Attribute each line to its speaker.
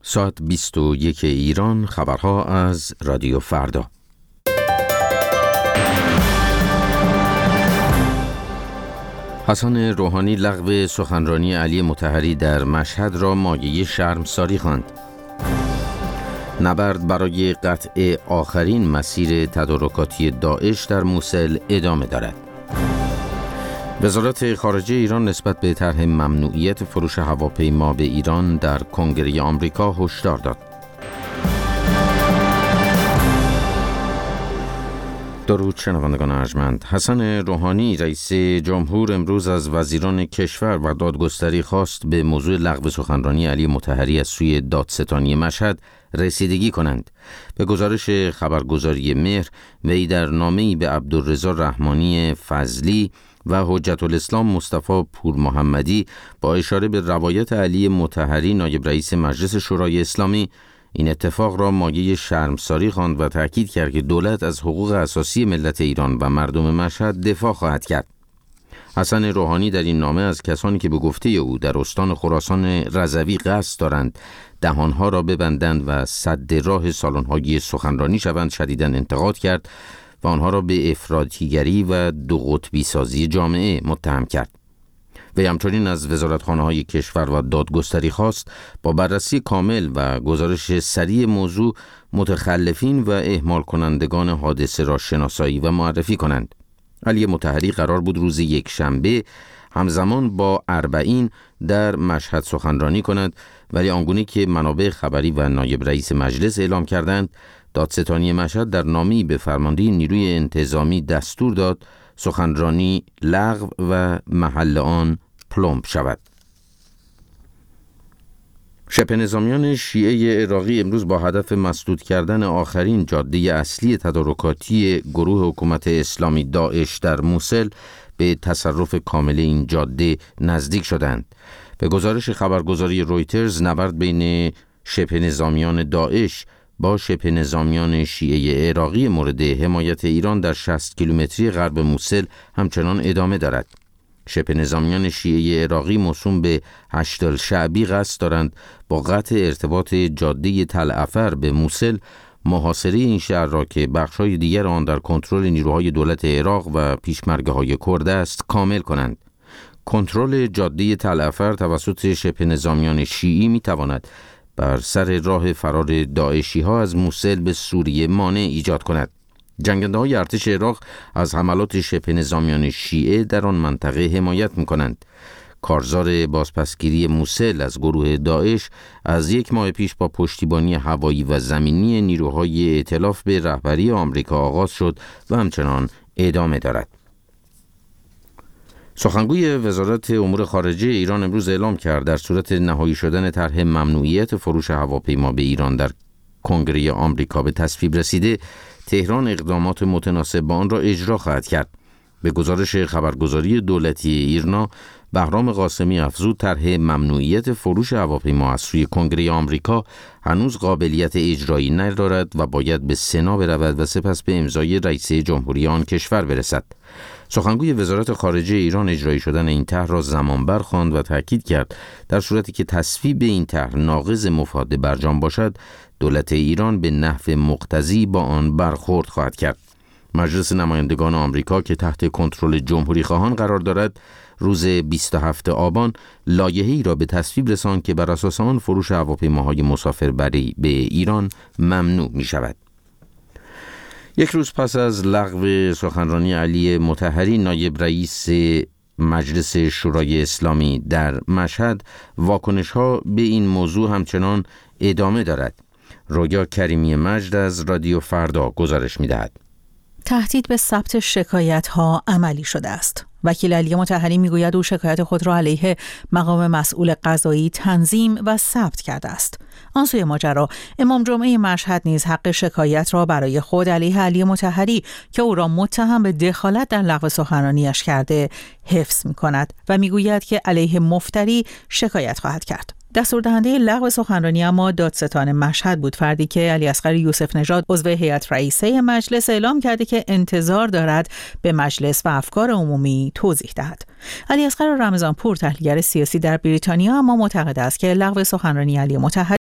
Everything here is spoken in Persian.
Speaker 1: ساعت 21 ایران. خبرها از رادیو فردا. حسن روحانی لغو سخنرانی علی مطهری در مشهد را مایه شرمساری خواند. نبرد برای قطع آخرین مسیر تدارکاتی داعش در موصل ادامه دارد. وزارت خارجه ایران نسبت به طرح ممنوعیت فروش هواپیما به ایران در کنگره آمریکا هشدار داد. درود شنوندگان ارجمند. حسن روحانی رئیس جمهور امروز از وزیران کشور و دادگستری خواست به موضوع لغو سخنرانی علی مطهری از سوی دادستانی مشهد رسیدگی کنند. به گزارش خبرگزاری مهر، وی در نامه‌ای به عبدالرضا رحمانی فضلی و حجت الاسلام مصطفی پور محمدی با اشاره به روایت علی مطهری نایب رئیس مجلس شورای اسلامی این اتفاق را مایه شرمساری خواند و تأکید کرد که دولت از حقوق اساسی ملت ایران و مردم مشهد دفاع خواهد کرد. حسن روحانی در این نامه از کسانی که به گفته او در استان خراسان رضوی قصد دارند دهانها را ببندند و سد راه سالن‌های سخنرانی شوند شدیداً انتقاد کرد و آنها را به افراطیگری و دو قطبی سازی جامعه متهم کرد. وی همچنین از وزارتخانه‌های کشور و دادگستری خواست با بررسی کامل و گزارش سریع موضوع متخلفین و اهمال کنندگان حادثه را شناسایی و معرفی کنند. علی مطهری قرار بود روز یکشنبه همزمان با اربعین در مشهد سخنرانی کند، ولی آنگونه که منابع خبری و نایب رئیس مجلس اعلام کردند، دادستانی مشهد در نامه‌ای به فرمانده نیروی انتظامی دستور داد سخنرانی لغو و محل آن پلمب شود. شبه نظامیان شیعه عراقی امروز با هدف مسدود کردن آخرین جاده اصلی تدارکاتی گروه حکومت اسلامی داعش در موصل به تصرف کامل این جاده نزدیک شدند. به گزارش خبرگزاری رویترز، نبرد بین شبه نظامیان داعش با شبه نظامیان شیعه عراقی مورد حمایت ایران در 60 کیلومتری غرب موصل همچنان ادامه دارد. شبه نظامیان شیعه عراقی موسوم به هشت الشعبی قصد دارند با قطع ارتباط جاده تل عفر به موصل محاصره این شهر را که بخش‌های دیگر آن در کنترل نیروهای دولت عراق و پیشمرگه‌های کرد است کامل کنند. کنترل جاده تل عفر توسط شبه نظامیان شیعی می‌تواند بر سر راه فرار داعشی‌ها از موصل به سوریه مانع ایجاد کند. جنگنده‌های ارتش عراق از حملات شبه نظامیان شیعه در آن منطقه حمایت می‌کنند. کارزار بازپسگیری موصل از گروه داعش از 1 ماه پیش با پشتیبانی هوایی و زمینی نیروهای ائتلاف به رهبری آمریکا آغاز شد و همچنان ادامه دارد. سخنگوی وزارت امور خارجه ایران امروز اعلام کرد در صورت نهایی شدن طرح ممنوعیت فروش هواپیما به ایران در کنگره آمریکا به تصویب رسیده، تهران اقدامات متناسب با آن را اجرا خواهد کرد. به گزارش خبرگزاری دولتی ایرنا، بهرام قاسمی افزود طرح ممنوعیت فروش هواپیما از سوی کنگره آمریکا هنوز قابلیت اجرایی ندارد و باید به سنا برود و سپس به امضای رئیس جمهوری آن کشور برسد. سخنگوی وزارت خارجه ایران اجرایی شدن این طرح را زمانبر خواند و تاکید کرد در صورتی که تصویب این طرح ناقض مفاد برجام باشد، دولت ایران به نحو مقتضی با آن برخورد خواهد کرد. مجلس نمایندگان آمریکا که تحت کنترل جمهوری خواهان قرار دارد، روز 27 آبان لایحه‌ای را به تصویب رساند که بر اساس آن فروش هواپیماهای مسافربری به ایران ممنوع می شود. یک روز پس از لغو سخنرانی علی مطهری نایب رئیس مجلس شورای اسلامی در مشهد، واکنش‌ها به این موضوع همچنان ادامه دارد. رویا کریمی مجد از رادیو فردا گزارش می‌دهد.
Speaker 2: تهدید به ثبت شکایت‌ها عملی شده است. وکیل علی مطهری میگوید او شکایت خود را علیه مقام مسئول قضایی تنظیم و ثبت کرده است. آن سوی ماجرا، امام جمعه مشهد نیز حق شکایت را برای خود علیه علی مطهری که او را متهم به دخالت در لغو سخنرانیش کرده حفظ می‌کند و میگوید که علیه مفتری شکایت خواهد کرد. دستوردهنده لغو سخنرانی اما دادستان مشهد بود، فردی که علی اصغر یوسف نژاد عضو هیئت رئیسه مجلس اعلام کرده که انتظار دارد به مجلس و افکار عمومی توضیح دهد. علی اصغر رمضانپور، تحلیلگر سیاسی در بریتانیا، اما معتقد است که لغو سخنرانی علی مطهری